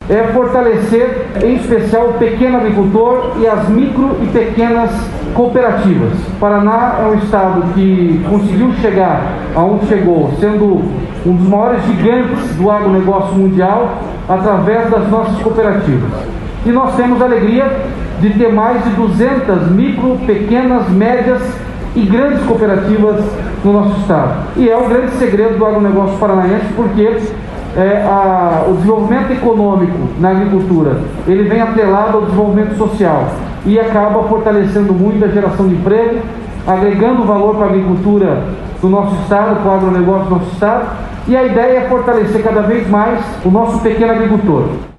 é fortalecer, em especial, o pequeno agricultor e as micro e pequenas cooperativas. O Paraná é um estado que conseguiu chegar aonde chegou, sendo um dos maiores gigantes do agronegócio mundial, através das nossas cooperativas. E nós temos a alegria de ter mais de 200 micro, pequenas, médias e grandes cooperativas no nosso estado. E é o grande segredo do agronegócio paranaense, porque o desenvolvimento econômico na agricultura, ele vem atrelado ao desenvolvimento social e acaba fortalecendo muito a geração de emprego, agregando valor para a agricultura do nosso estado, para o agronegócio do nosso estado, e a ideia é fortalecer cada vez mais o nosso pequeno agricultor.